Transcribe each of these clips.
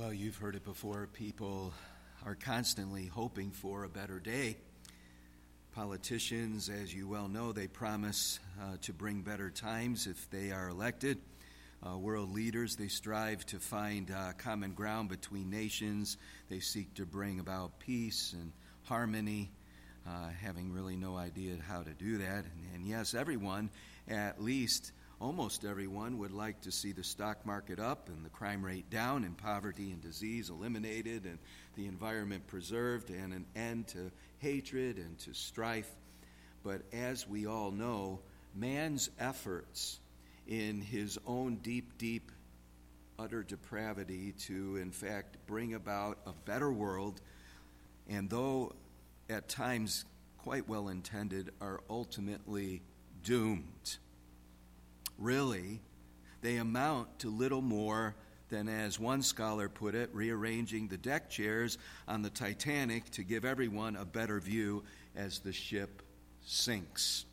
Well, you've heard it before. People are constantly hoping for a better day. Politicians, as you well know, they promise to bring better times if they are elected. World leaders, they strive to find common ground between nations. They seek to bring about peace and harmony, having really no idea how to do that. And yes, everyone, at least almost everyone, would like to see the stock market up and the crime rate down and poverty and disease eliminated and the environment preserved and an end to hatred and to strife. But as we all know, man's efforts in his own deep, utter depravity to, in fact, bring about a better world, and though at times quite well intended, are ultimately doomed. Really, they amount to little more than, as one scholar put it, rearranging the deck chairs on the Titanic to give everyone a better view as the ship sinks.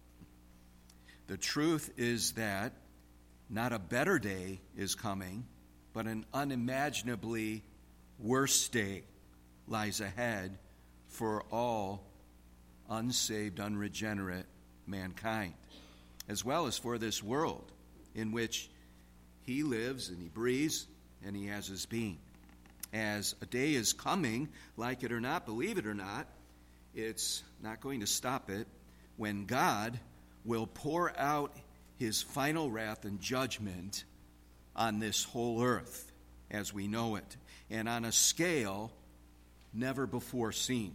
The truth is that not a better day is coming, but an unimaginably worse day lies ahead for all unsaved, unregenerate mankind, as well as for this world in which he lives and he breathes and he has his being. As a day is coming, like it or not, believe it or not, it's not going to stop it, when God will pour out his final wrath and judgment on this whole earth as we know it, and on a scale never before seen.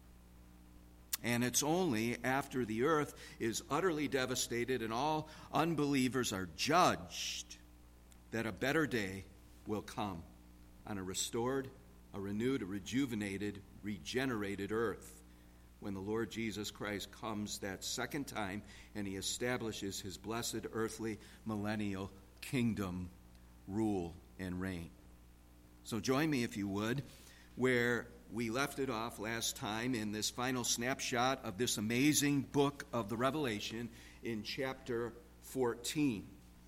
And it's only after the earth is utterly devastated and all unbelievers are judged that a better day will come on a restored, a renewed, a rejuvenated, regenerated earth, when the Lord Jesus Christ comes that second time and he establishes his blessed earthly millennial kingdom rule and reign. So join me, if you would, where we left it off last time in this final snapshot of this amazing book of the Revelation in chapter 14.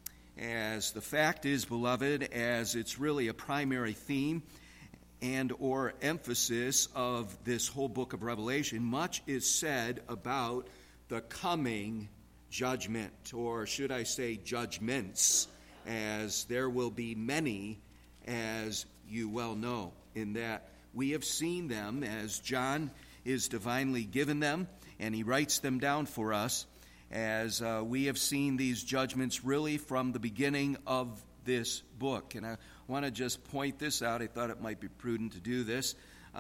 As the fact is, beloved, as it's really a primary theme and or emphasis of this whole book of Revelation, much is said about the coming judgment, or should I say judgments, as there will be many, as you well know, in that we have seen them as John is divinely given them, and he writes them down for us, as we have seen these judgments really from the beginning of this book. And I want to just point this out. I thought it might be prudent to do this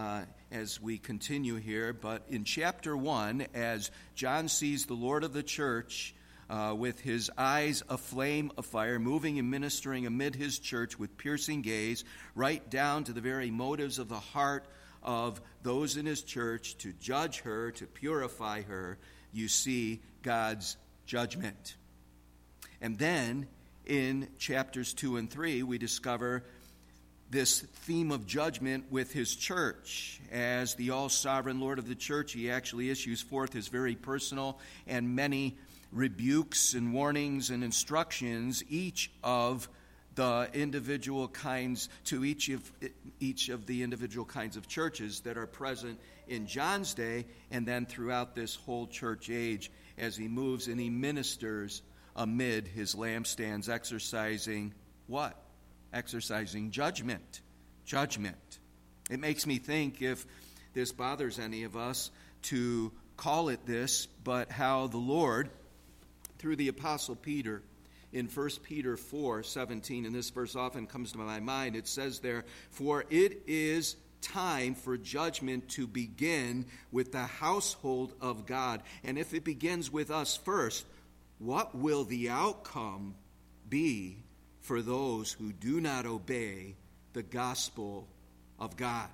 as we continue here. But in chapter 1, as John sees the Lord of the church with his eyes aflame of fire, moving and ministering amid his church with piercing gaze, right down to the very motives of the heart of those in his church, to judge her, to purify her, you see God's judgment. And then in chapters 2 and 3, we discover this theme of judgment with his church. As the all-sovereign Lord of the church, he actually issues forth his very personal and many rebukes and warnings and instructions, each of the individual kinds, to each of the individual kinds of churches that are present in John's day, and then throughout this whole church age, as he moves and he ministers amid his lampstands, exercising what? Exercising judgment. Judgment. It makes me think, if this bothers any of us to call it this, but how the Lord, through the Apostle Peter, in 1 Peter 4:17, and this verse often comes to my mind, it says there, "For it is time for judgment to begin with the household of God." And if it begins with us first, what will the outcome be for those who do not obey the gospel of God?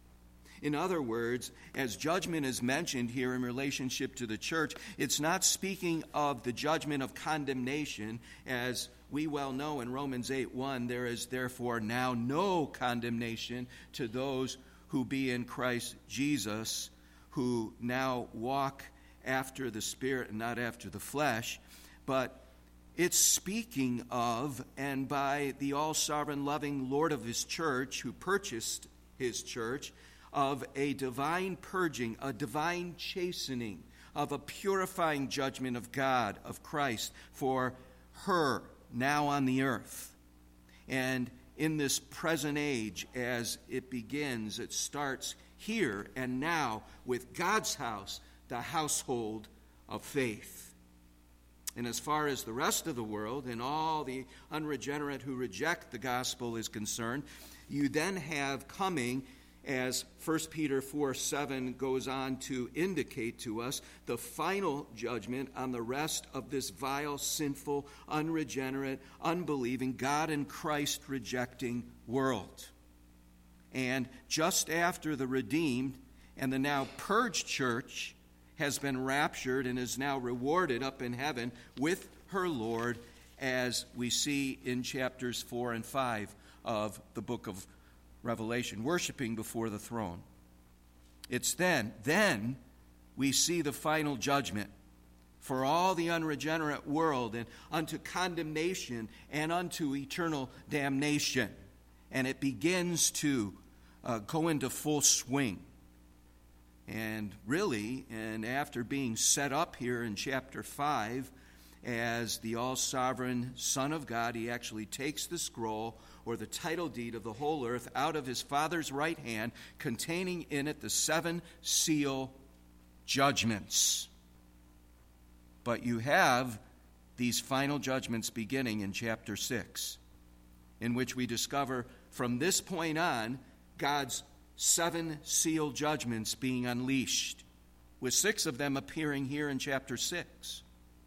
In other words, as judgment is mentioned here in relationship to the church, it's not speaking of the judgment of condemnation. As we well know in Romans 8:1, there is therefore now no condemnation to those who be in Christ Jesus, who now walk after the Spirit and not after the flesh. But it's speaking of, and by the all-sovereign, loving Lord of his church, who purchased his church, of a divine purging, a divine chastening, of a purifying judgment of God, of Christ, for her now on the earth. And in this present age, as it begins, it starts here and now with God's house, the household of faith. And as far as the rest of the world and all the unregenerate who reject the gospel is concerned, you then have coming, as 1 Peter 4:7 goes on to indicate to us, the final judgment on the rest of this vile, sinful, unregenerate, unbelieving, God and Christ rejecting world. And just after the redeemed and the now purged church has been raptured and is now rewarded up in heaven with her Lord, as we see in chapters 4 and 5 of the book of Revelation, worshiping before the throne. It's then we see the final judgment for all the unregenerate world, and unto condemnation and unto eternal damnation. And it begins to go into full swing. And really, and after being set up here in chapter 5 as the all-sovereign Son of God, he actually takes the scroll or the title deed of the whole earth out of his Father's right hand, containing in it the 7 seal judgments. But you have these final judgments beginning in chapter 6, in which we discover from this point on God's 7 seal judgments being unleashed, with 6 of them appearing here in chapter 6.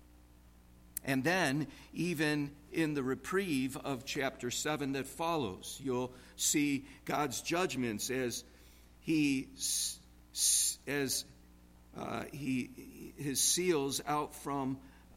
And then, even in the reprieve of chapter 7 that follows, you'll see God's judgments as he seals out from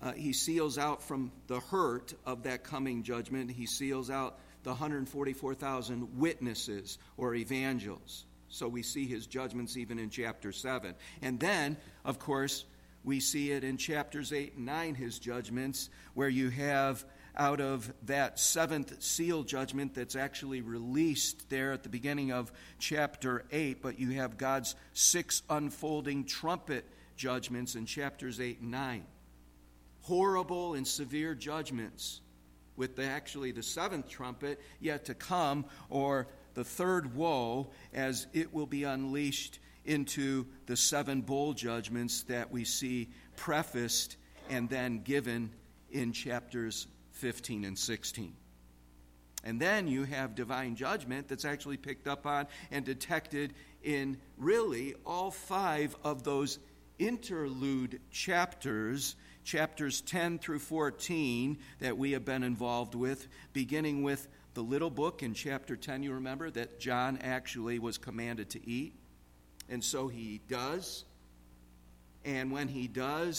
the hurt of that coming judgment. He seals out the 144,000 witnesses or evangels. So we see his judgments even in chapter 7. And then, of course, we see it in chapters 8 and 9, his judgments, where you have out of that 7th seal judgment that's actually released there at the beginning of chapter 8, but you have God's 6 unfolding trumpet judgments in chapters 8 and 9. Horrible and severe judgments, with the 7th trumpet yet to come, or the 3rd woe, as it will be unleashed into the 7 bowl judgments that we see prefaced and then given in chapters 15 and 16. And then you have divine judgment that's actually picked up on and detected in really all 5 of those interlude chapters, chapters 10 through 14 that we have been involved with, beginning with the little book in chapter 10, you remember, that John actually was commanded to eat. And so he does. And when he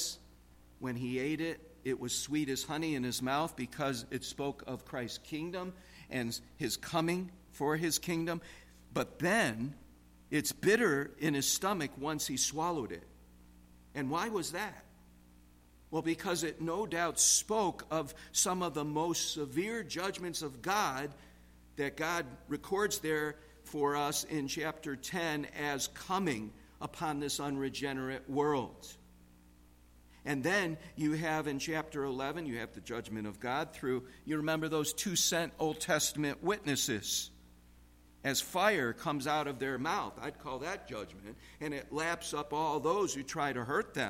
ate it, it was sweet as honey in his mouth, because it spoke of Christ's kingdom and his coming for his kingdom. But then it's bitter in his stomach once he swallowed it. And why was that? Well, because it no doubt spoke of some of the most severe judgments of God that God records there for us in chapter 10 as coming upon this unregenerate world. And then you have in chapter 11, you have the judgment of God through, you remember those 2 sent Old Testament witnesses. As fire comes out of their mouth, I'd call that judgment, and it laps up all those who try to hurt them.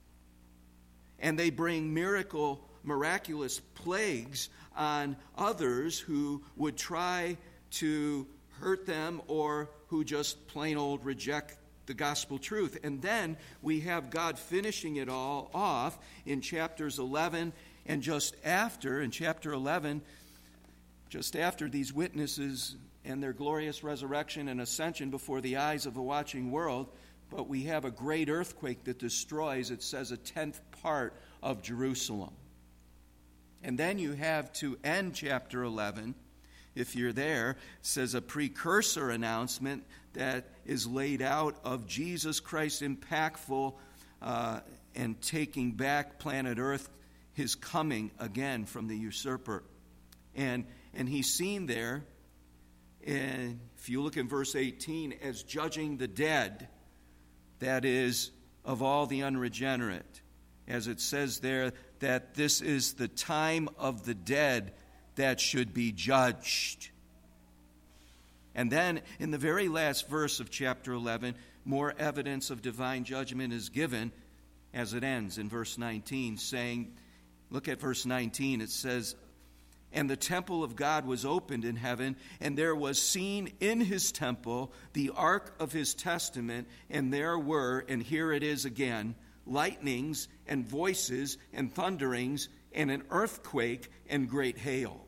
And they bring miraculous plagues on others who would try to hurt them or who just plain old reject the gospel truth. And then we have God finishing it all off in chapters 11, and just after, in chapter 11, just after these witnesses and their glorious resurrection and ascension before the eyes of a watching world, but we have a great earthquake that destroys, it says, 1/10 part of Jerusalem. And then you have, to end chapter 11, if you're there, says a precursor announcement that is laid out of Jesus Christ impactful and taking back planet Earth his coming again from the usurper. And he's seen there, and if you look in verse 18, as judging the dead, that is, of all the unregenerate. As it says there, that this is the time of the dead that should be judged. And then, in the very last verse of chapter 11, more evidence of divine judgment is given as it ends in verse 19, saying, look at verse 19, it says, "And the temple of God was opened in heaven, and there was seen in his temple the ark of his testament, and there were," and here it is again, "lightnings and voices and thunderings and an earthquake and great hail."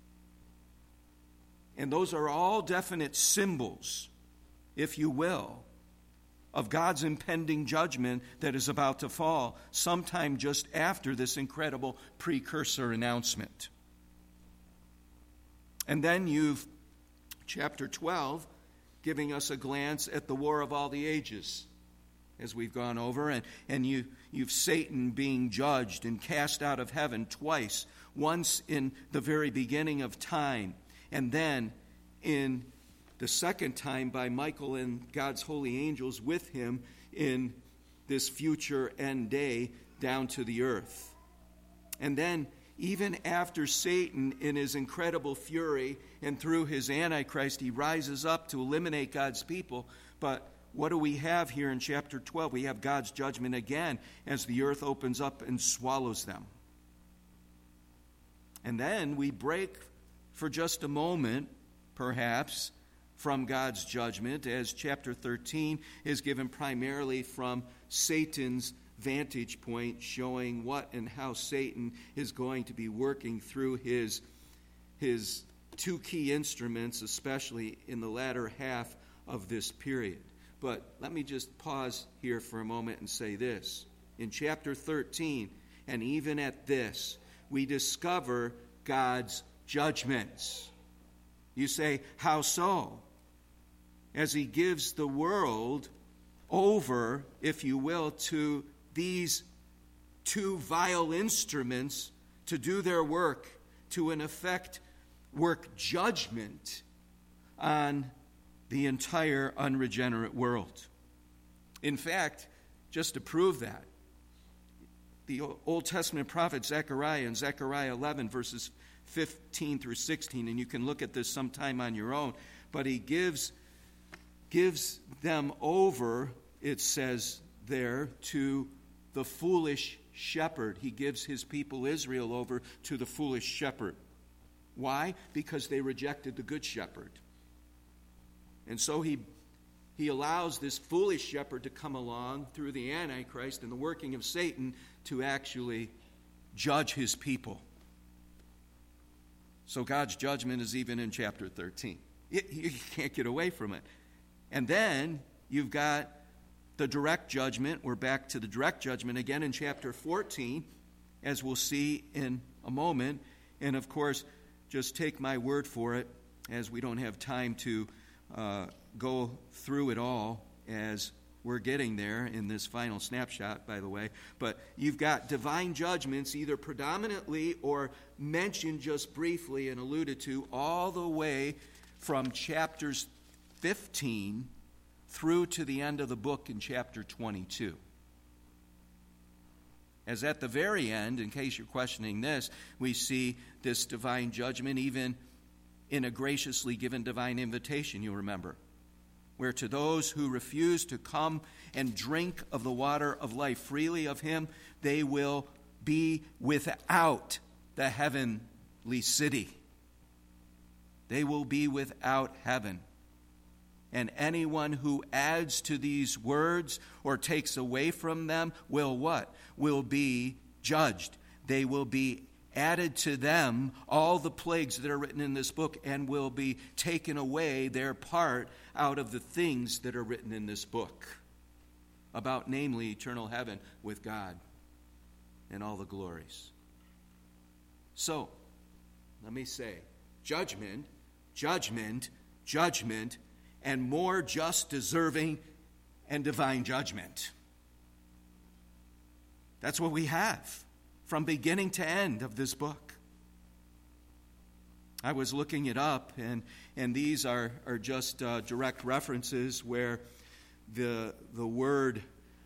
And those are all definite symbols, if you will, of God's impending judgment that is about to fall sometime just after this incredible precursor announcement. And then you've chapter 12 giving us a glance at the war of all the ages, as we've gone over, and you've Satan being judged and cast out of heaven twice, once in the very beginning of time, and then in the second time by Michael and God's holy angels with him in this future end day down to the earth. And then even after Satan, in his incredible fury and through his Antichrist, he rises up to eliminate God's people. But what do we have here in chapter 12? We have God's judgment again as the earth opens up and swallows them. And then we break for just a moment, perhaps, from God's judgment, as chapter 13 is given primarily from Satan's vantage point, showing what and how Satan is going to be working through his two key instruments, especially in the latter half of this period. But let me just pause here for a moment and say this. In chapter 13, and even at this, we discover God's judgments. You say, how so? As he gives the world over, if you will, to these two vile instruments to do their work, to in effect work judgment on the entire unregenerate world. In fact, just to prove that, the Old Testament prophet Zechariah in Zechariah 11, verses 15 through 16, and you can look at this sometime on your own, but he gives them over, it says there, to the foolish shepherd. He gives his people Israel over to the foolish shepherd. Why? Because they rejected the good shepherd. And so he allows this foolish shepherd to come along through the Antichrist and the working of Satan to actually judge his people. So God's judgment is even in chapter 13. You can't get away from it. And then you've got the direct judgment. We're back to the direct judgment again in chapter 14, as we'll see in a moment. And of course, just take my word for it, as we don't have time to go through it all as we're getting there in this final snapshot, by the way. But you've got divine judgments either predominantly or mentioned just briefly and alluded to all the way from chapters 15 through to the end of the book in chapter 22. As at the very end, in case you're questioning this, we see this divine judgment even in a graciously given divine invitation, you'll remember, where to those who refuse to come and drink of the water of life freely of him, they will be without the heavenly city. They will be without heaven. And anyone who adds to these words or takes away from them will what? Will be judged. They will be added to them, all the plagues that are written in this book, and will be taken away, their part, out of the things that are written in this book. About, namely, eternal heaven with God and all the glories. So, let me say, judgment, judgment, judgment, and more just, deserving, and divine judgment. That's what we have from beginning to end of this book. I was looking it up, and these are just direct references where the word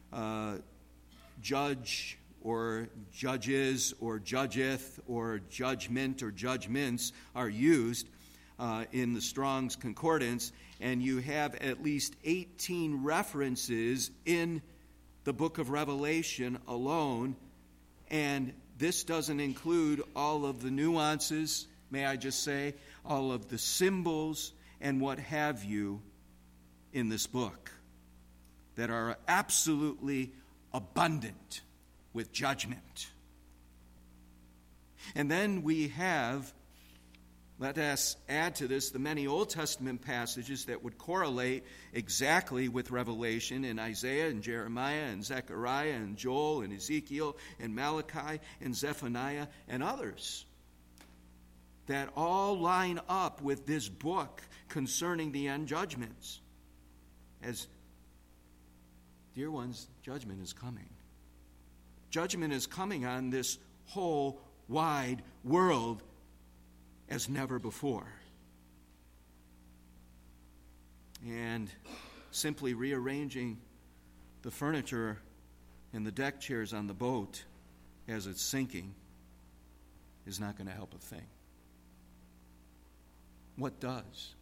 judge or judges or judgeth or judgment or judgments are used in the Strong's Concordance, and you have at least 18 references in the book of Revelation alone, and this doesn't include all of the nuances, may I just say, all of the symbols and what have you in this book that are absolutely abundant with judgment. And then we have, let us add to this, the many Old Testament passages that would correlate exactly with Revelation in Isaiah and Jeremiah and Zechariah and Joel and Ezekiel and Malachi and Zephaniah and others that all line up with this book concerning the end judgments. As dear ones, judgment is coming. Judgment is coming on this whole wide world as never before. And simply rearranging the furniture and the deck chairs on the boat as it's sinking is not going to help a thing. What does?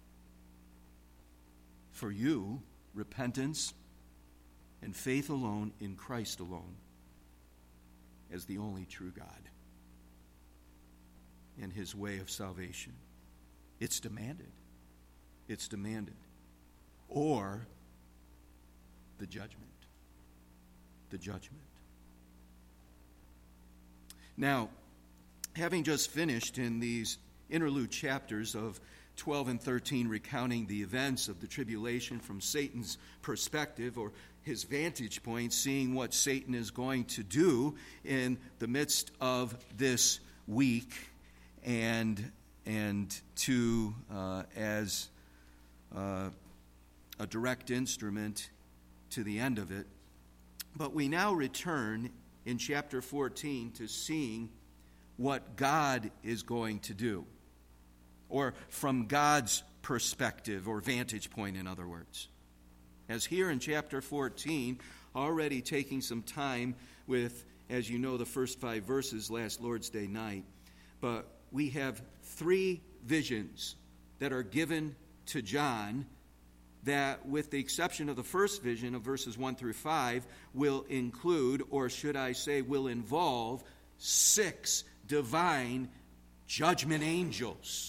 For you, repentance and faith alone in Christ alone as the only true God and his way of salvation. It's demanded. It's demanded. Or the judgment. The judgment. Now, having just finished in these interlude chapters of 12 and 13 recounting the events of the tribulation from Satan's perspective or his vantage point, seeing what Satan is going to do in the midst of this week, and to as a direct instrument to the end of it. But we now return in chapter 14 to seeing what God is going to do, or from God's perspective or vantage point, in other words. As here in chapter 14, already taking some time with, as you know, the first 5 verses last Lord's Day night, but we have 3 visions that are given to John that, with the exception of the first vision of verses 1 through 5, will include, or should I say, will involve 6 divine judgment angels.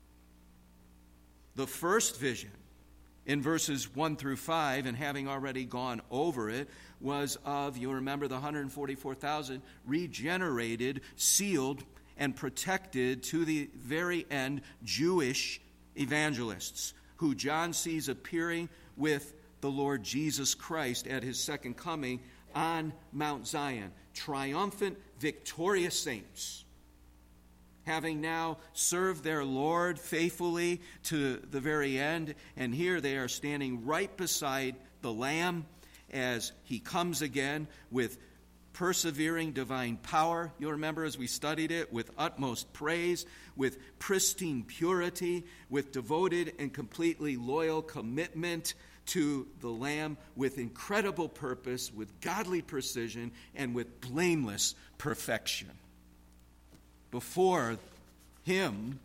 The first vision in verses 1 through 5, and having already gone over it, was of, you remember, the 144,000 regenerated, sealed, and protected to the very end Jewish evangelists who John sees appearing with the Lord Jesus Christ at his second coming on Mount Zion. Triumphant, victorious saints, having now served their Lord faithfully to the very end. And here they are standing right beside the Lamb as he comes again with persevering divine power. You'll remember as we studied it, with utmost praise, with pristine purity, with devoted and completely loyal commitment to the Lamb, with incredible purpose, with godly precision, and with blameless perfection. Before him,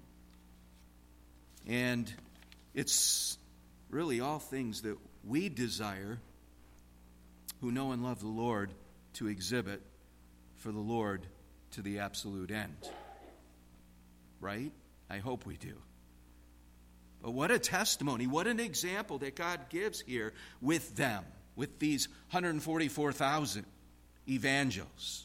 and it's really all things that we desire who know and love the Lord to exhibit for the Lord to the absolute end. Right? I hope we do. But what a testimony, what an example that God gives here with them, with these 144,000 evangels.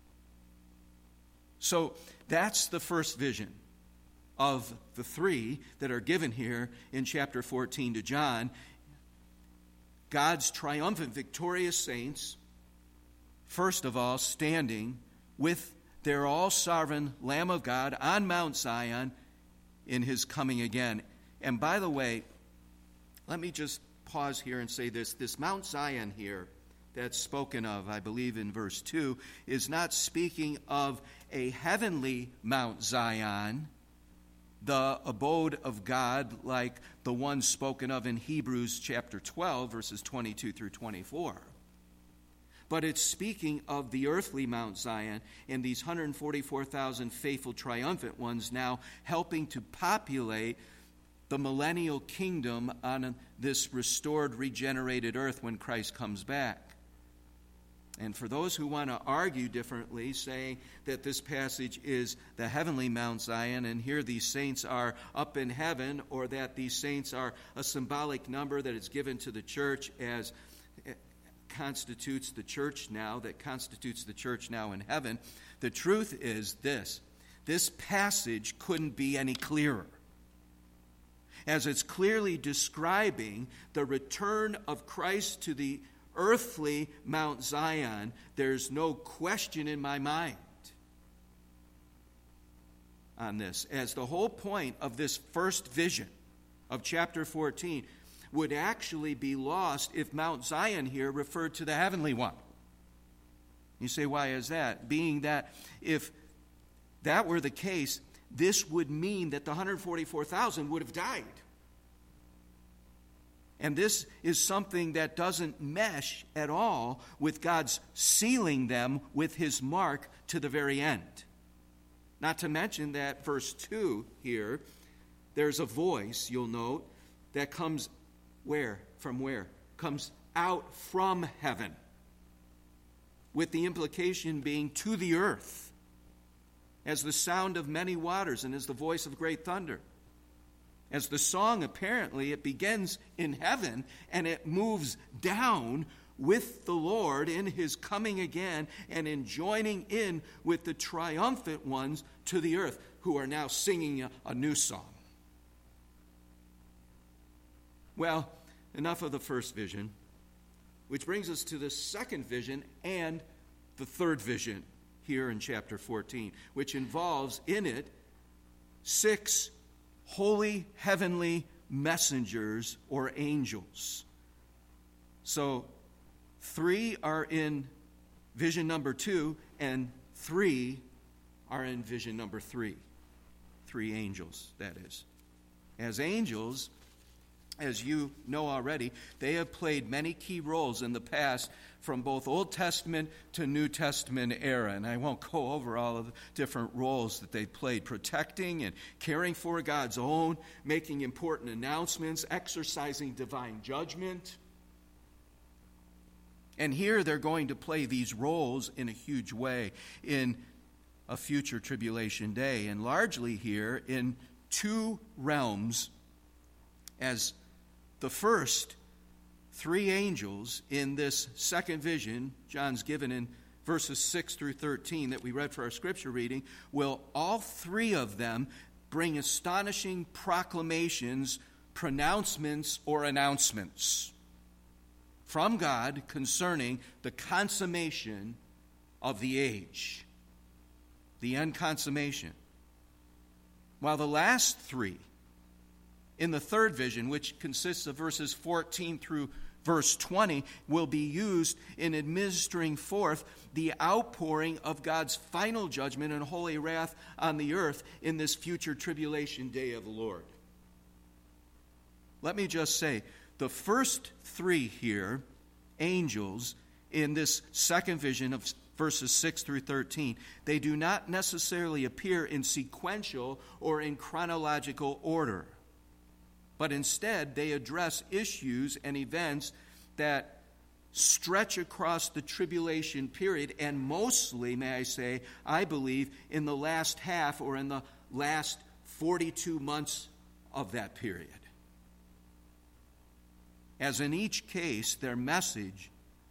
So that's the first vision of the 3 that are given here in chapter 14 to John. God's triumphant, victorious saints, first of all, standing with their all-sovereign Lamb of God on Mount Zion in his coming again. And by the way, let me just pause here and say this. This Mount Zion here that's spoken of, I believe in verse 2, is not speaking of a heavenly Mount Zion, the abode of God, like the one spoken of in Hebrews chapter 12, verses 22 through 24. But it's speaking of the earthly Mount Zion and these 144,000 faithful triumphant ones now helping to populate the millennial kingdom on this restored, regenerated earth when Christ comes back. And for those who want to argue differently, saying that this passage is the heavenly Mount Zion, and here these saints are up in heaven, or that these saints are a symbolic number that is given to the church as constitutes the church now, in heaven, the truth is this passage couldn't be any clearer. As it's clearly describing the return of Christ to the earthly Mount Zion, there's no question in my mind on this, as the whole point of this first vision of chapter 14 would actually be lost if Mount Zion here referred to the heavenly one. You say, why is that? Being that if that were the case, this would mean that the 144,000 would have died. And this is something that doesn't mesh at all with God's sealing them with his mark to the very end. Not to mention that verse 2 here, there's a voice, you'll note, that comes where? From where? Comes out from heaven. With the implication being to the earth, as the sound of many waters and as the voice of great thunder. As the song, apparently, it begins in heaven and it moves down with the Lord in his coming again and in joining in with the triumphant ones to the earth who are now singing a new song. Well, enough of the first vision, which brings us to the second vision and the third vision here in chapter 14, which involves in it 6 holy heavenly messengers or angels. So 3 are in vision number 2, and 3 are in vision number 3. 3 angels, that is. As angels, as you know already, they have played many key roles in the past from both Old Testament to New Testament era. And I won't go over all of the different roles that they played, protecting and caring for God's own, making important announcements, exercising divine judgment. And here they're going to play these roles in a huge way in a future tribulation day, and largely here in 2 realms, as the first 3 angels in this second vision John's given in verses 6 through 13 that we read for our scripture reading, will all 3 of them bring astonishing proclamations, pronouncements, or announcements from God concerning the consummation of the age, the end consummation. While the last 3 in the third vision, which consists of verses 14 through verse 20, will be used in administering forth the outpouring of God's final judgment and holy wrath on the earth in this future tribulation day of the Lord. Let me just say, the first 3 here, angels, in this second vision of verses 6 through 13, they do not necessarily appear in sequential or in chronological order, but instead they address issues and events that stretch across the tribulation period, and mostly, may I say, I believe, in the last half or in the last 42 months of that period. As in each case, their message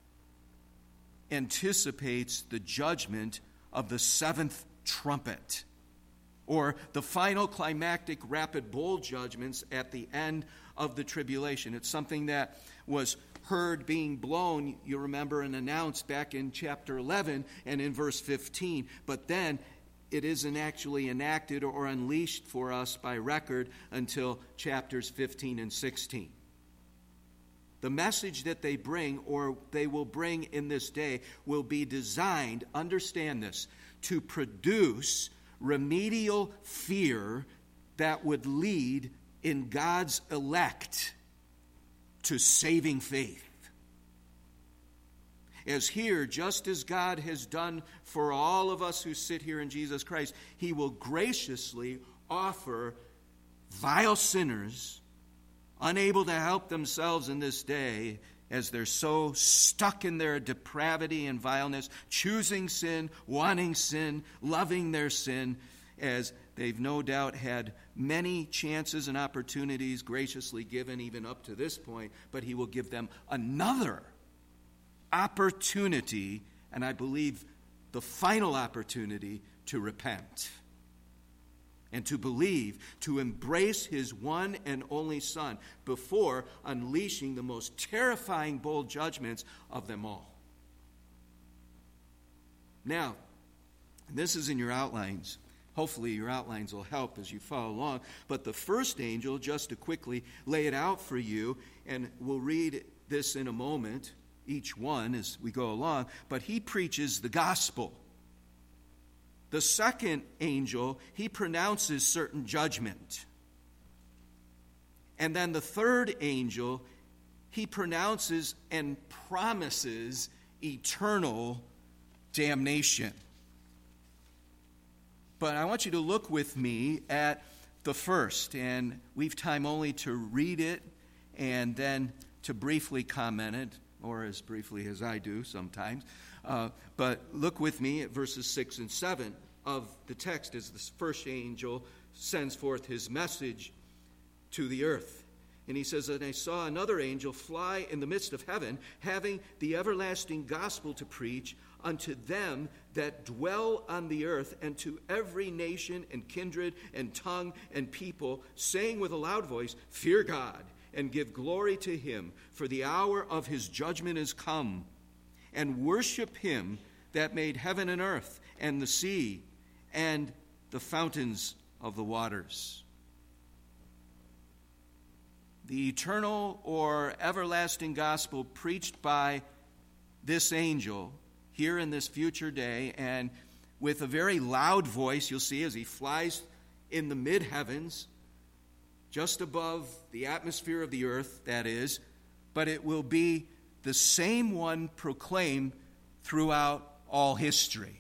anticipates the judgment of the 7th trumpet, or the final climactic rapid bowl judgments at the end of the tribulation. It's something that was heard being blown, you remember, and announced back in chapter 11 and in verse 15. But then it isn't actually enacted or unleashed for us by record until chapters 15 and 16. the message that they bring, or they will bring in this day, will be designed, understand this, to produce remedial fear that would lead in God's elect to saving faith. As here, just as God has done for all of us who sit here in Jesus Christ, he will graciously offer vile sinners, unable to help themselves in this day, as they're so stuck in their depravity and vileness, choosing sin, wanting sin, loving their sin, as they've no doubt had many chances and opportunities graciously given even up to this point, but he will give them another opportunity, and I believe the final opportunity, to repent and to believe, to embrace his one and only Son before unleashing the most terrifying, bold judgments of them all. Now, this is in your outlines. Hopefully your outlines will help as you follow along. But the first angel, just to quickly lay it out for you, and we'll read this in a moment, each one as we go along, but he preaches the gospel. The second angel, he pronounces certain judgment. And then the third angel, he pronounces and promises eternal damnation. But I want you to look with me at the first, and we've time only to read it and then to briefly comment it, or as briefly as I do sometimes. But look with me at verses 6 and 7 of the text as the first angel sends forth his message to the earth. And he says, "And I saw another angel fly in the midst of heaven, having the everlasting gospel to preach unto them that dwell on the earth, and to every nation and kindred and tongue and people, saying with a loud voice, Fear God, and give glory to him, for the hour of his judgment is come. And worship him that made heaven and earth, and the sea, and the fountains of the waters." The eternal or everlasting gospel preached by this angel here in this future day, and with a very loud voice, you'll see as he flies in the mid-heavens, just above the atmosphere of the earth, that is, but it will be the same one proclaimed throughout all history.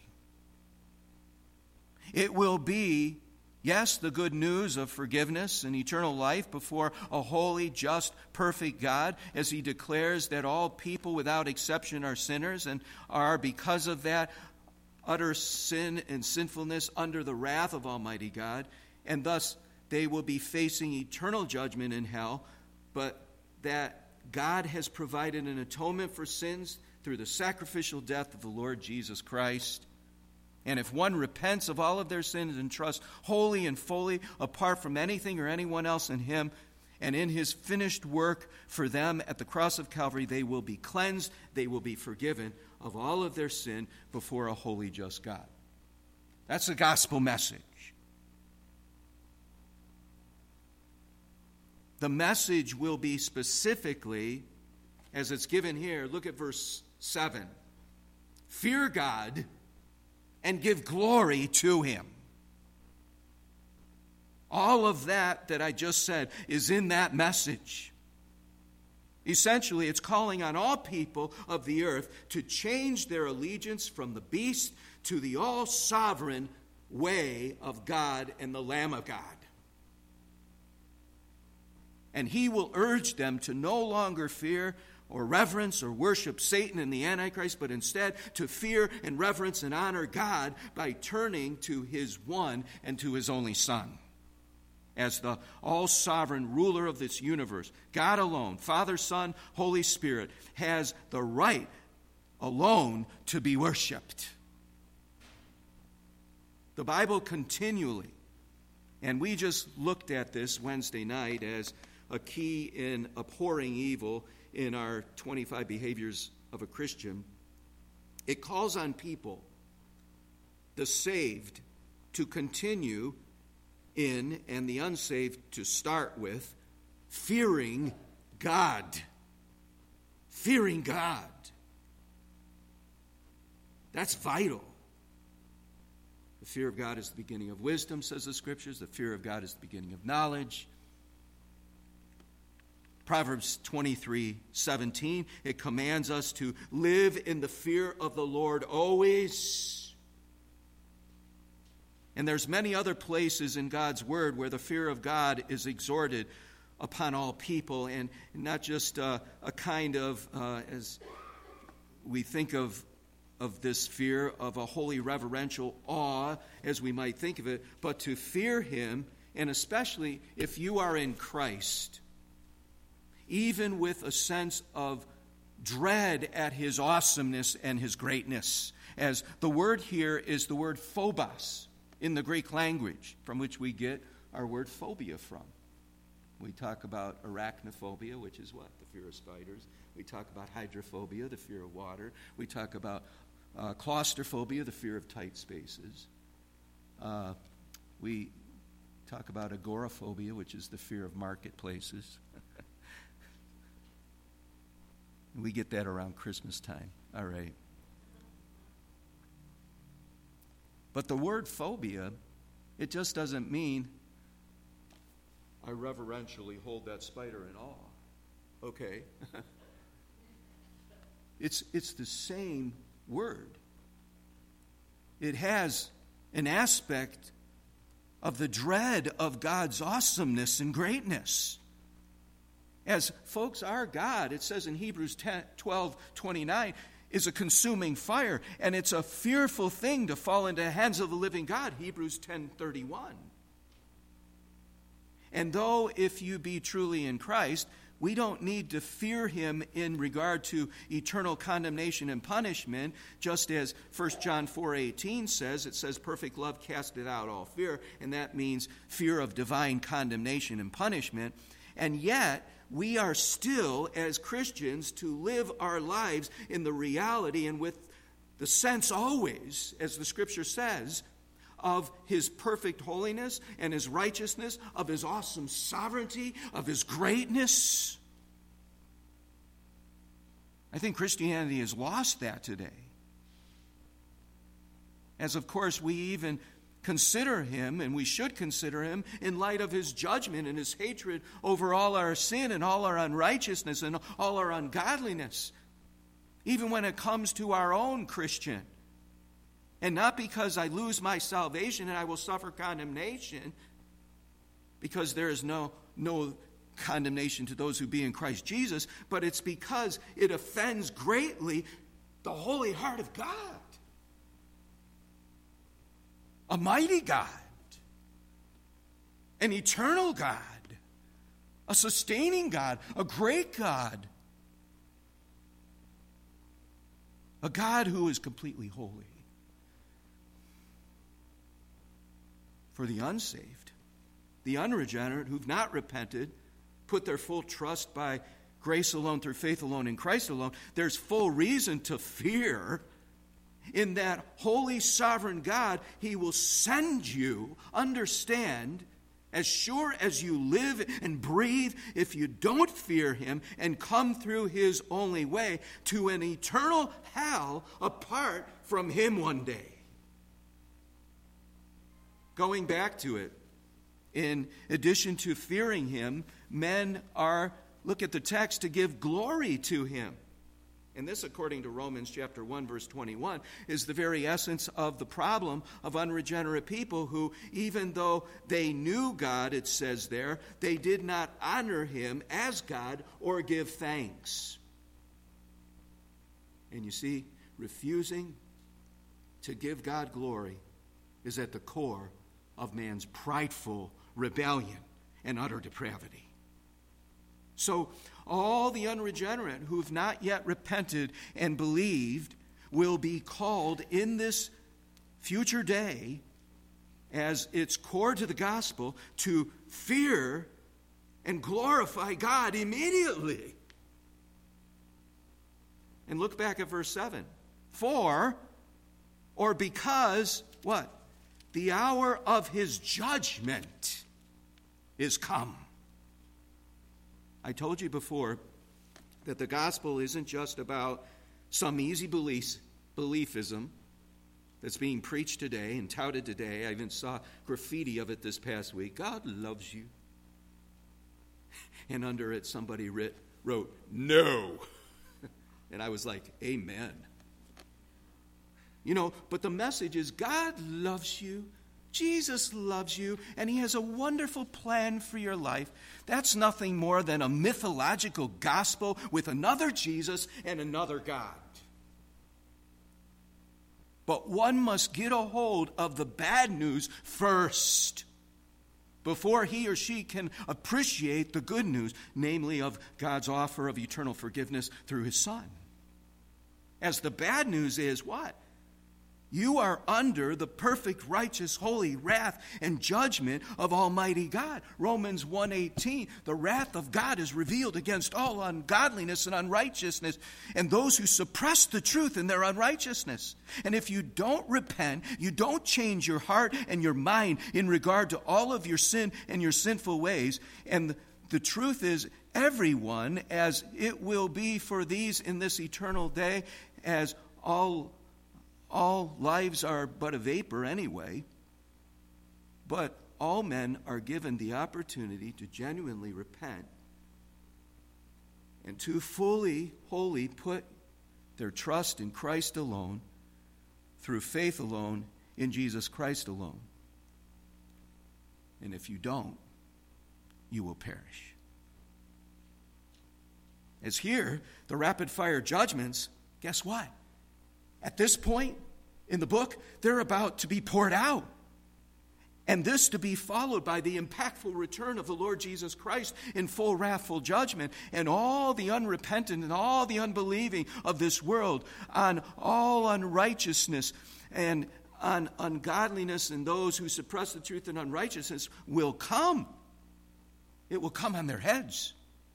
It will be, yes, the good news of forgiveness and eternal life before a holy, just, perfect God, as he declares that all people without exception are sinners and are, because of that, utter sin and sinfulness under the wrath of Almighty God, and thus they will be facing eternal judgment in hell, but that God has provided an atonement for sins through the sacrificial death of the Lord Jesus Christ. And if one repents of all of their sins and trusts wholly and fully, apart from anything or anyone else in him, and in his finished work for them at the cross of Calvary, they will be cleansed, they will be forgiven of all of their sin before a holy, just God. That's the gospel message. The message will be specifically, as it's given here, look at verse 7. Fear God and give glory to him. All of that I just said is in that message. Essentially, it's calling on all people of the earth to change their allegiance from the beast to the all-sovereign way of God and the Lamb of God. And he will urge them to no longer fear or reverence or worship Satan and the Antichrist, but instead to fear and reverence and honor God by turning to his one and to his only Son. As the all-sovereign ruler of this universe, God alone, Father, Son, Holy Spirit, has the right alone to be worshipped. The Bible continually, and we just looked at this Wednesday night as a key in abhorring evil in our 25 behaviors of a Christian, it calls on people, the saved, to continue in, and the unsaved to start with, fearing God. fearing God. That's vital. The fear of God is the beginning of wisdom, says the Scriptures. The fear of God is the beginning of knowledge. Proverbs 23:17, it commands us to live in the fear of the Lord always. And there's many other places in God's Word where the fear of God is exhorted upon all people, and not just a kind of, as we think of this fear, of a holy reverential awe, as we might think of it, but to fear Him, and especially if you are in Christ, even with a sense of dread at His awesomeness and His greatness. As the word here is the word phobos in the Greek language, from which we get our word phobia from. We talk about arachnophobia, which is what? The fear of spiders. We talk about hydrophobia, the fear of water. We talk about claustrophobia, the fear of tight spaces. We talk about agoraphobia, which is the fear of marketplaces. We get that around Christmas time. All right. But the word phobia, it just doesn't mean I reverentially hold that spider in awe. Okay. It's the same word. It has an aspect of the dread of God's awesomeness and greatness. As folks, our God, it says in Hebrews 12:29, is a consuming fire, and it's a fearful thing to fall into the hands of the living God, Hebrews 10:31. And though if you be truly in Christ, we don't need to fear Him in regard to eternal condemnation and punishment, just as 1 John 4:18 says. It says, perfect love casteth out all fear, and that means fear of divine condemnation and punishment. And yet, we are still, as Christians, to live our lives in the reality and with the sense always, as the Scripture says, of His perfect holiness and His righteousness, of His awesome sovereignty, of His greatness. I think Christianity has lost that today. As, of course, we even consider Him, and we should consider Him, in light of His judgment and His hatred over all our sin and all our unrighteousness and all our ungodliness, even when it comes to our own Christian. And not because I lose my salvation and I will suffer condemnation, because there is no condemnation to those who be in Christ Jesus, but it's because it offends greatly the holy heart of God. A mighty God, an eternal God, a sustaining God, a great God, a God who is completely holy. For the unsaved, the unregenerate, who've not repented, put their full trust by grace alone, through faith alone, in Christ alone, there's full reason to fear. In that holy, sovereign God, He will send you, understand, as sure as you live and breathe, if you don't fear Him and come through His only way, to an eternal hell apart from Him one day. Going back to it, in addition to fearing Him, men are, look at the text, to give glory to Him. And this, according to Romans chapter 1, verse 21, is the very essence of the problem of unregenerate people who, even though they knew God, it says there, they did not honor Him as God or give thanks. And you see, refusing to give God glory is at the core of man's prideful rebellion and utter depravity. So all the unregenerate who've not yet repented and believed will be called in this future day, as it's core to the gospel, to fear and glorify God immediately. And look back at verse 7. For, or because, what? The hour of His judgment is come. I told you before, that the gospel isn't just about some easy beliefism that's being preached today and touted today. I even saw graffiti of it this past week. God loves you. And under it somebody wrote, no. And I was like, amen. But the message is God loves you. Jesus loves you, and he has a wonderful plan for your life. That's nothing more than a mythological gospel with another Jesus and another God. But one must get a hold of the bad news first before he or she can appreciate the good news, namely of God's offer of eternal forgiveness through his Son. As the bad news is what? You are under the perfect, righteous, holy wrath and judgment of Almighty God. Romans 1:18, the wrath of God is revealed against all ungodliness and unrighteousness, and those who suppress the truth in their unrighteousness. And if you don't repent, you don't change your heart and your mind in regard to all of your sin and your sinful ways, and the truth is, everyone, as it will be for these in this eternal day, as all lives are but a vapor anyway, but all men are given the opportunity to genuinely repent and to fully, wholly put their trust in Christ alone, through faith alone, in Jesus Christ alone. And if you don't, you will perish. As here, the rapid-fire judgments, guess what? At this point in the book, they're about to be poured out. And this to be followed by the impactful return of the Lord Jesus Christ in full wrathful judgment, and all the unrepentant and all the unbelieving of this world, on all unrighteousness and on ungodliness, and those who suppress the truth and unrighteousness will come. It will come on their heads.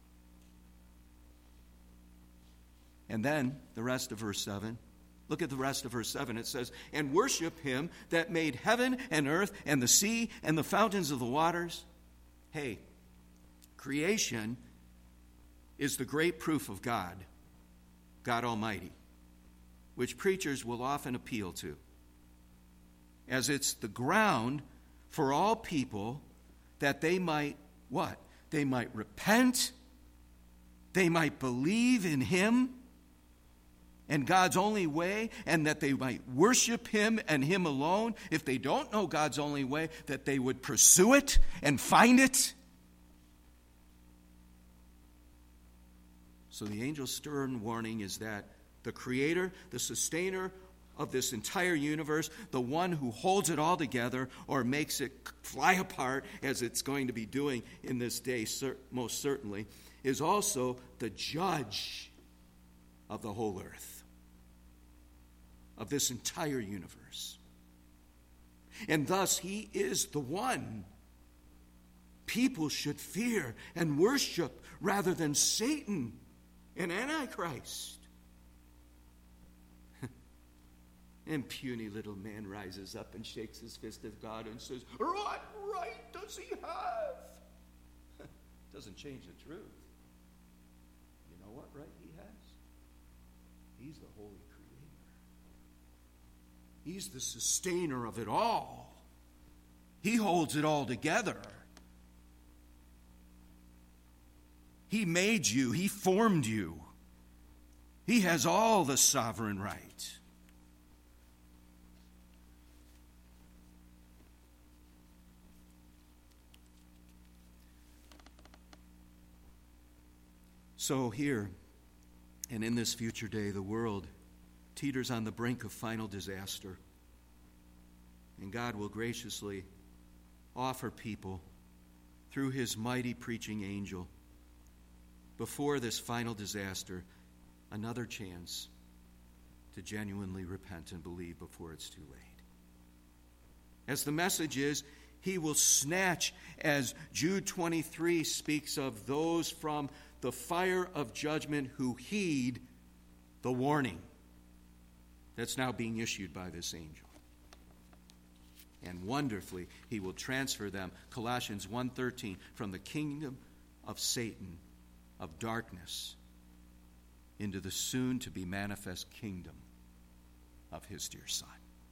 And then the rest of verse 7. Look at the rest of verse 7. It says, and worship him that made heaven and earth and the sea and the fountains of the waters. Hey, creation is the great proof of God Almighty, which preachers will often appeal to, as it's the ground for all people that they might, what? They might repent, they might believe in him and God's only way, and that they might worship him and him alone. If they don't know God's only way, that they would pursue it and find it. So the angel's stern warning is that the creator, the sustainer of this entire universe, the one who holds it all together or makes it fly apart, as it's going to be doing in this day, most certainly, is also the judge of the whole earth, of this entire universe. And thus, he is the one people should fear and worship rather than Satan and Antichrist. And puny little man rises up and shakes his fist at God and says, what right does he have? Doesn't change the truth. You know what right he has? He's the Holy Creator. He's the sustainer of it all. He holds it all together. He made you. He formed you. He has all the sovereign right. So here, and in this future day, the world teeters on the brink of final disaster. And God will graciously offer people, through his mighty preaching angel, before this final disaster, another chance to genuinely repent and believe before it's too late. As the message is, he will snatch, as Jude 23 speaks of, those from the fire of judgment who heed the warning that's now being issued by this angel. And wonderfully, he will transfer them, Colossians 1:13, from the kingdom of Satan, of darkness, into the soon-to-be manifest kingdom of his dear Son.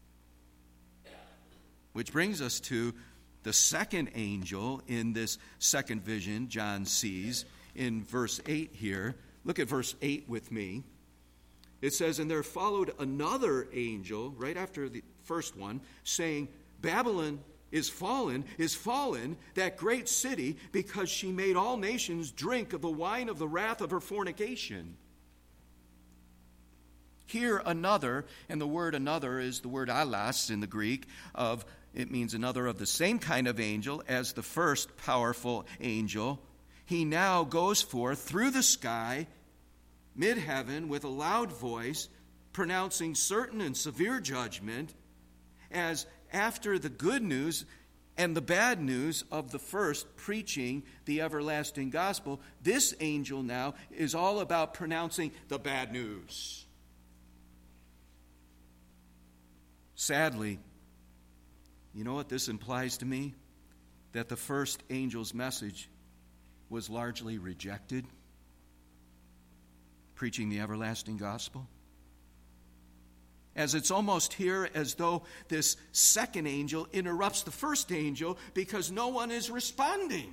Which brings us to the second angel in this second vision John sees in verse 8 here. Look at verse 8 with me. It says, "And there followed another angel," right after the first one, saying, "Babylon is fallen, that great city, because she made all nations drink of the wine of the wrath of her fornication." Here another, and the word another is the word allos in the Greek, it means another of the same kind of angel as the first powerful angel. He now goes forth through the sky, mid-heaven, with a loud voice, pronouncing certain and severe judgment, as after the good news and the bad news of the first preaching the everlasting gospel, this angel now is all about pronouncing the bad news. Sadly, you know what this implies to me? That the first angel's message was largely rejected, preaching the everlasting gospel. As it's almost here as though this second angel interrupts the first angel because no one is responding.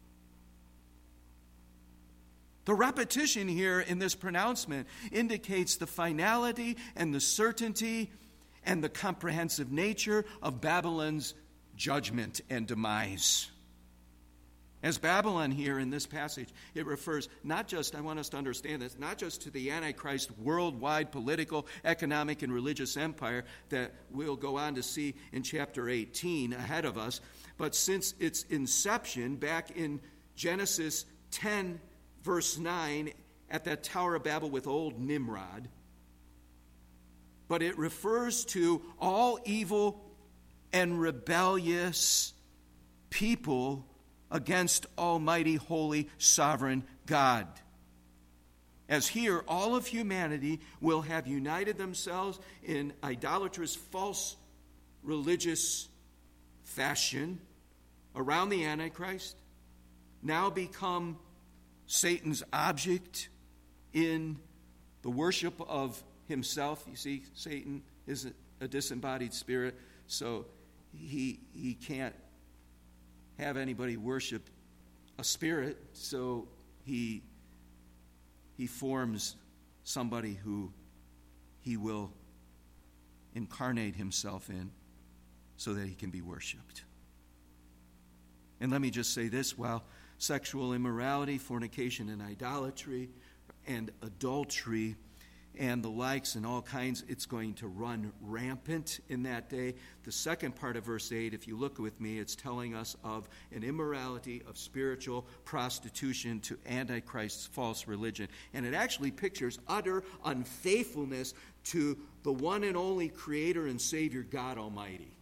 The repetition here in this pronouncement indicates the finality and the certainty and the comprehensive nature of Babylon's judgment and demise. As Babylon here in this passage, it refers not just, I want us to understand this, not just to the Antichrist worldwide political, economic, and religious empire that we'll go on to see in chapter 18 ahead of us, but since its inception back in Genesis 10, verse 9, at that Tower of Babel with old Nimrod, but it refers to all evil and rebellious people against Almighty, Holy, Sovereign God. As here, all of humanity will have united themselves in idolatrous, false religious fashion around the Antichrist, now become Satan's object in the worship of himself. You see, Satan is a disembodied spirit, so he can't have anybody worship a spirit, so he forms somebody who he will incarnate himself in so that he can be worshipped. And let me just say this, while sexual immorality, fornication, and idolatry, and adultery, and the likes and all kinds, it's going to run rampant in that day. The second part of verse 8, if you look with me, it's telling us of an immorality of spiritual prostitution to Antichrist's false religion. And it actually pictures utter unfaithfulness to the one and only Creator and Savior, God Almighty.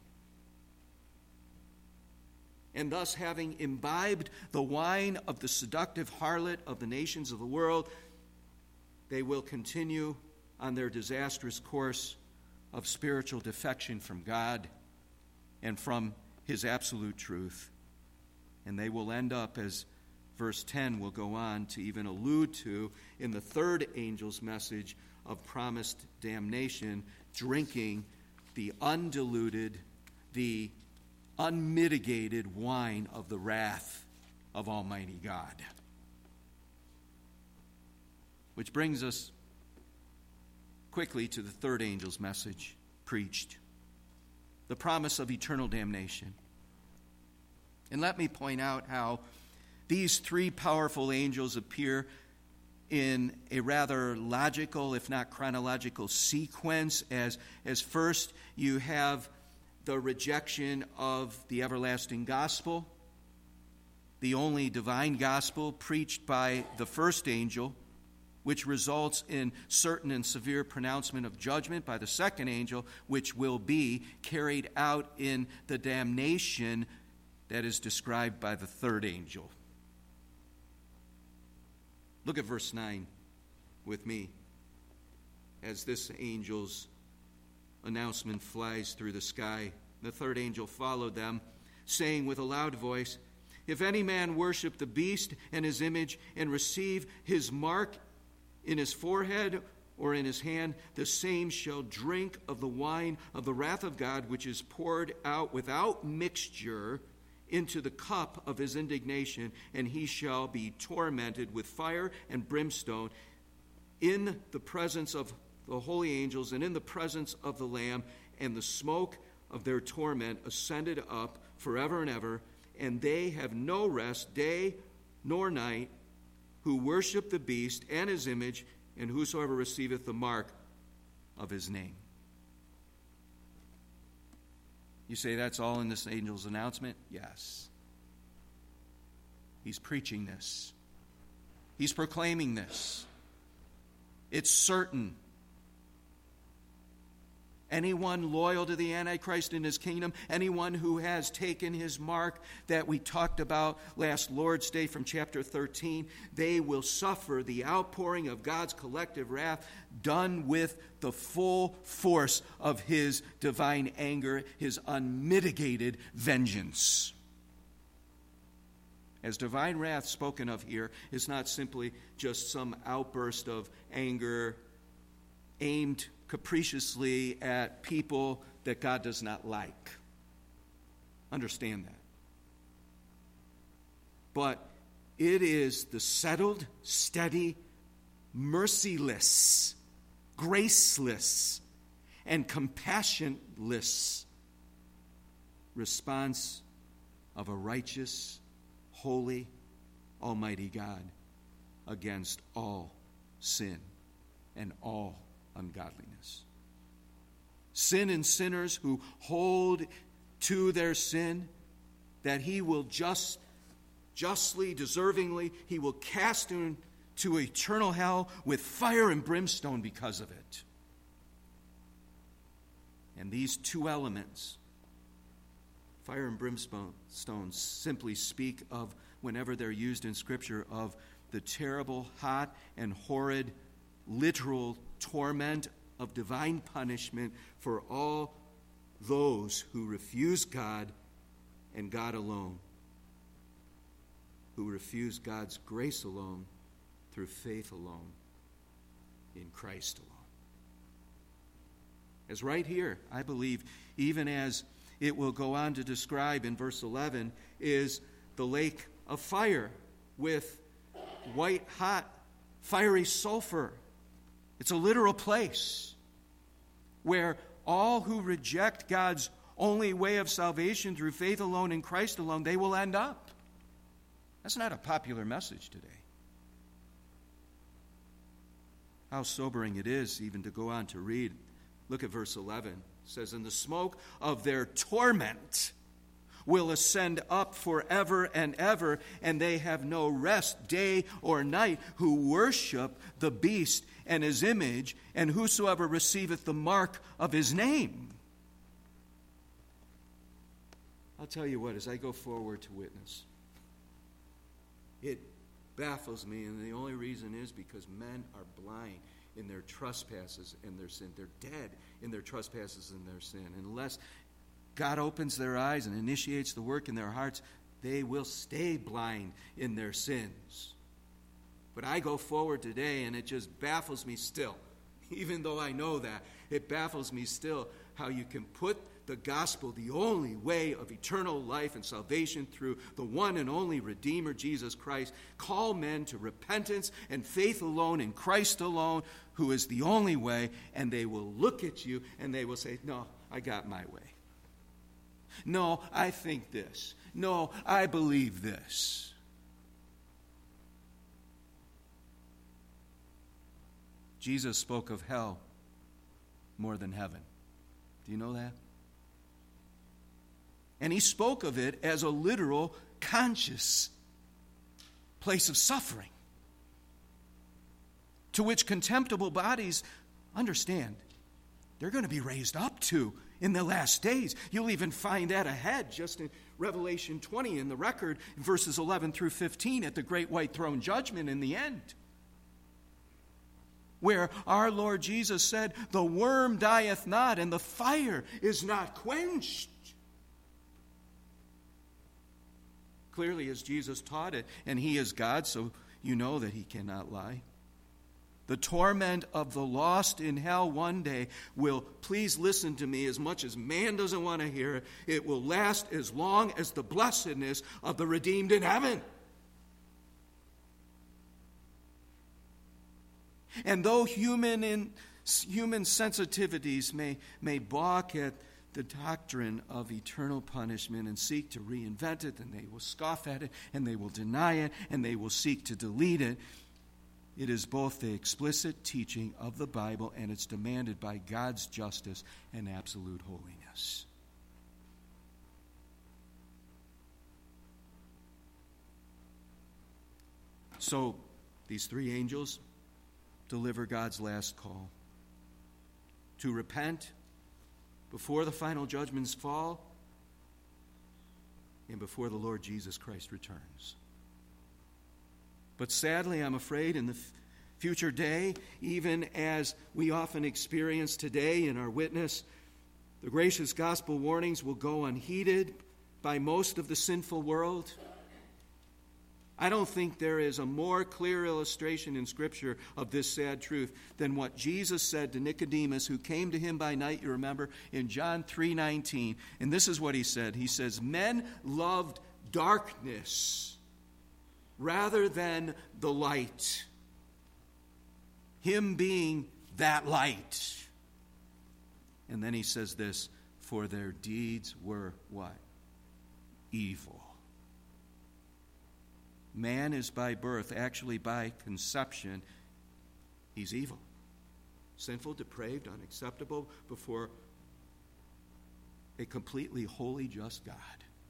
And thus, having imbibed the wine of the seductive harlot of the nations of the world, they will continue on their disastrous course of spiritual defection from God and from his absolute truth. And they will end up, as verse 10 will go on to even allude to, in the third angel's message of promised damnation, drinking the undiluted, the unmitigated wine of the wrath of Almighty God. Which brings us quickly to the third angel's message preached, the promise of eternal damnation. And let me point out how these three powerful angels appear in a rather logical, if not chronological, sequence. As first you have the rejection of the everlasting gospel, the only divine gospel preached by the first angel, which results in certain and severe pronouncement of judgment by the second angel, which will be carried out in the damnation that is described by the third angel. Look at verse 9 with me as this angel's announcement flies through the sky. The third angel followed them, saying with a loud voice, "If any man worship the beast and his image and receive his mark in his forehead or in his hand, the same shall drink of the wine of the wrath of God, which is poured out without mixture into the cup of his indignation, and he shall be tormented with fire and brimstone in the presence of the holy angels and in the presence of the Lamb, and the smoke of their torment ascended up forever and ever, and they have no rest day nor night, who worship the beast and his image, and whosoever receiveth the mark of his name. You say that's all in this angel's announcement? Yes. He's preaching this. He's proclaiming this. It's certain. Anyone loyal to the Antichrist in his kingdom, anyone who has taken his mark that we talked about last Lord's Day from chapter 13, they will suffer the outpouring of God's collective wrath, done with the full force of his divine anger, his unmitigated vengeance. As divine wrath spoken of here is not simply just some outburst of anger aimed capriciously at people that God does not like. Understand that. But it is the settled, steady, merciless, graceless, and compassionless response of a righteous, holy, almighty God against all sin and all ungodliness. Sin and sinners who hold to their sin, that he will justly, deservingly, he will cast into eternal hell with fire and brimstone because of it. And these two elements, fire and brimstone, simply speak of, whenever they're used in Scripture, of the terrible, hot, and horrid, literal torment of divine punishment for all those who refuse God and God alone, who refuse God's grace alone through faith alone in Christ alone. As right here, I believe, even as it will go on to describe in verse 11, is the lake of fire with white hot fiery sulfur. It's a literal place where all who reject God's only way of salvation through faith alone in Christ alone, they will end up. That's not a popular message today. How sobering it is even to go on to read. Look at verse 11. It says, "And the smoke of their torment will ascend up forever and ever, and they have no rest day or night, who worship the beast and his image, and whosoever receiveth the mark of his name." I'll tell you what, as I go forward to witness, it baffles me, and the only reason is because men are blind in their trespasses and their sin. They're dead in their trespasses and their sin. Unless God opens their eyes and initiates the work in their hearts, they will stay blind in their sins. But I go forward today, and it just baffles me still. Even though I know that, it baffles me still how you can put the gospel, the only way of eternal life and salvation through the one and only Redeemer, Jesus Christ, call men to repentance and faith alone in Christ alone, who is the only way, and they will look at you and they will say, "No, I got my way. No, I think this. No, I believe this." Jesus spoke of hell more than heaven. Do you know that? And he spoke of it as a literal, conscious place of suffering, to which contemptible bodies, understand, they're going to be raised up to in the last days. You'll even find that ahead just in Revelation 20 in the record, in verses 11 through 15 at the great white throne judgment in the end, where our Lord Jesus said, "The worm dieth not, and the fire is not quenched." Clearly, as Jesus taught it, and he is God, so you know that he cannot lie. The torment of the lost in hell one day will, please listen to me, as much as man doesn't want to hear it, it will last as long as the blessedness of the redeemed in heaven. And though human sensitivities may balk at the doctrine of eternal punishment and seek to reinvent it, and they will scoff at it, and they will deny it, and they will seek to delete it, it is both the explicit teaching of the Bible and it's demanded by God's justice and absolute holiness. So, these three angels deliver God's last call to repent before the final judgments fall and before the Lord Jesus Christ returns. But sadly, I'm afraid in the future day, even as we often experience today in our witness, the gracious gospel warnings will go unheeded by most of the sinful world. I don't think there is a more clear illustration in Scripture of this sad truth than what Jesus said to Nicodemus, who came to him by night, you remember, in John 3:19. And this is what he said. He says, "Men loved darkness rather than the light." Him being that light. And then he says this, "For their deeds were" what? Evil. Man is by birth, actually by conception, he's evil. Sinful, depraved, unacceptable before a completely holy, just God.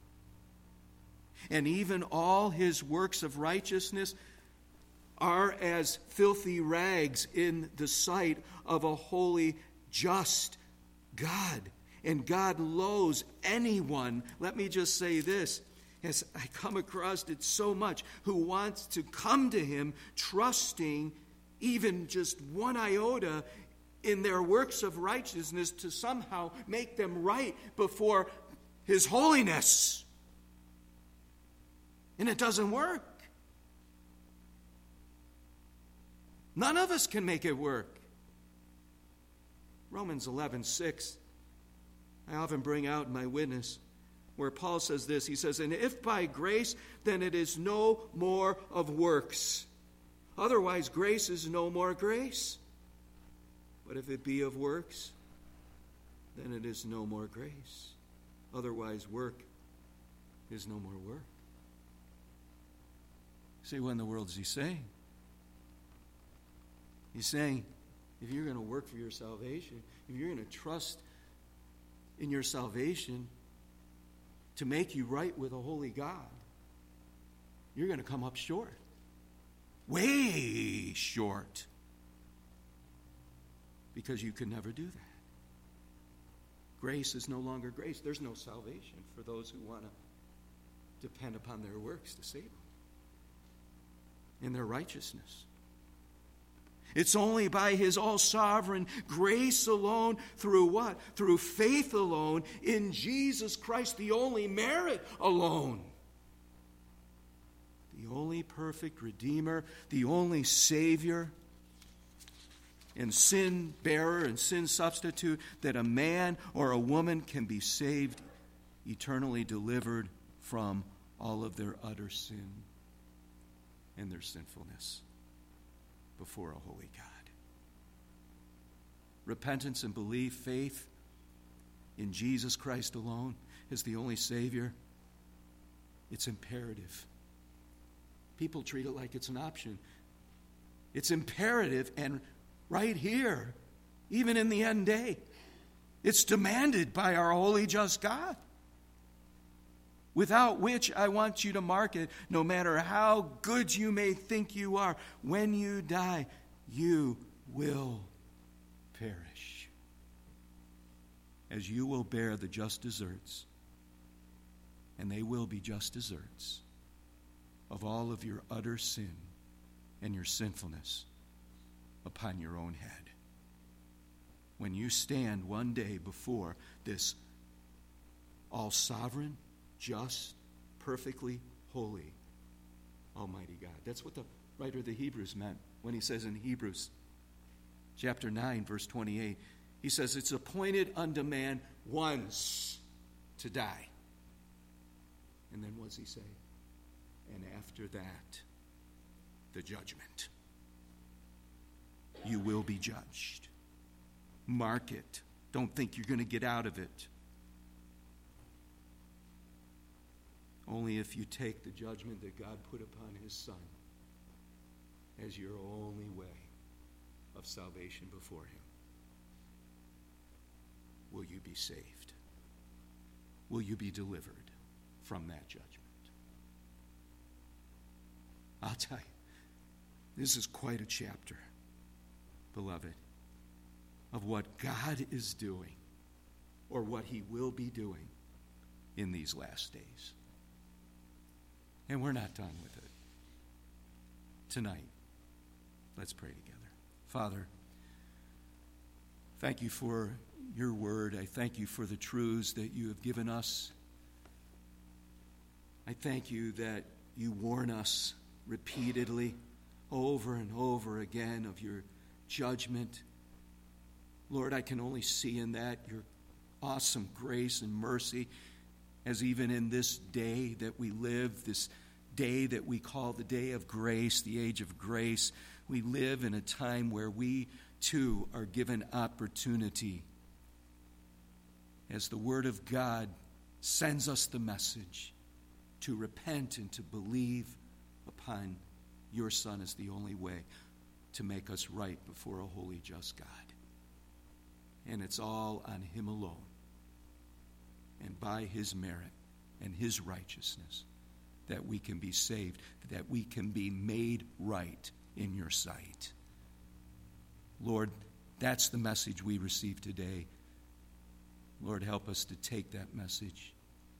And even all his works of righteousness are as filthy rags in the sight of a holy, just God. And God loathes anyone, let me just say this, as I come across it so much, who wants to come to him trusting even just one iota in their works of righteousness to somehow make them right before his holiness. And it doesn't work. None of us can make it work. Romans 11:6, I often bring out in my witness, where Paul says this. He says, "And if by grace, then it is no more of works. Otherwise, grace is no more grace. But if it be of works, then it is no more grace. Otherwise, work is no more work." Say, what in the world is he saying? He's saying, if you're going to work for your salvation, if you're going to trust in your salvation to make you right with a holy God, you're going to come up short. Way short. Because you can never do that. Grace is no longer grace. There's no salvation for those who want to depend upon their works to save them in their righteousness. It's only by his all-sovereign grace alone, through what? Through faith alone, in Jesus Christ, the only merit alone. The only perfect Redeemer, the only Savior and sin bearer and sin substitute, that a man or a woman can be saved, eternally delivered from all of their utter sin and their sinfulness before a holy God. Repentance and belief, faith in Jesus Christ alone as the only Savior, it's imperative. People treat it like it's an option. It's imperative, and right here, even in the end day, it's demanded by our holy, just God. Without which, I want you to mark it, no matter how good you may think you are, when you die, you will perish. As you will bear the just deserts, and they will be just deserts, of all of your utter sin and your sinfulness upon your own head. When you stand one day before this all-sovereign, just, perfectly holy, almighty God. That's what the writer of the Hebrews meant when he says in Hebrews chapter 9, verse 28, he says, it's appointed unto man once to die. And then what does he say? And after that, the judgment. You will be judged. Mark it. Don't think you're going to get out of it. Only if you take the judgment that God put upon his Son as your only way of salvation before him, will you be saved? Will you be delivered from that judgment? I'll tell you, this is quite a chapter, beloved, of what God is doing, or what he will be doing in these last days. And we're not done with it. Tonight, let's pray together. Father, thank you for your word. I thank you for the truths that you have given us. I thank you that you warn us repeatedly, over and over again, of your judgment. Lord, I can only see in that your awesome grace and mercy, as even in this day that we live, this day that we call the day of grace, the age of grace, we live in a time where we too are given opportunity, as the Word of God sends us the message to repent and to believe upon your Son as the only way to make us right before a holy, just God. And it's all on him alone, and by his merit and his righteousness, that we can be saved, that we can be made right in your sight. Lord, that's the message we receive today. Lord, help us to take that message,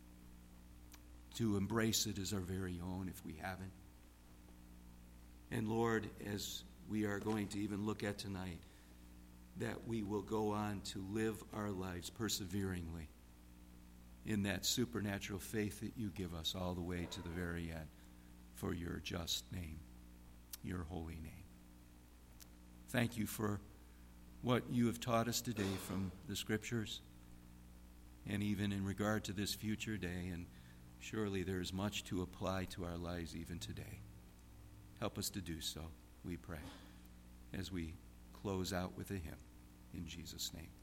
to embrace it as our very own if we haven't. And Lord, as we are going to even look at tonight, that we will go on to live our lives perseveringly in that supernatural faith that you give us all the way to the very end, for your just name, your holy name. Thank you for what you have taught us today from the Scriptures, and even in regard to this future day, and surely there is much to apply to our lives even today. Help us to do so, we pray, as we close out with a hymn in Jesus' name.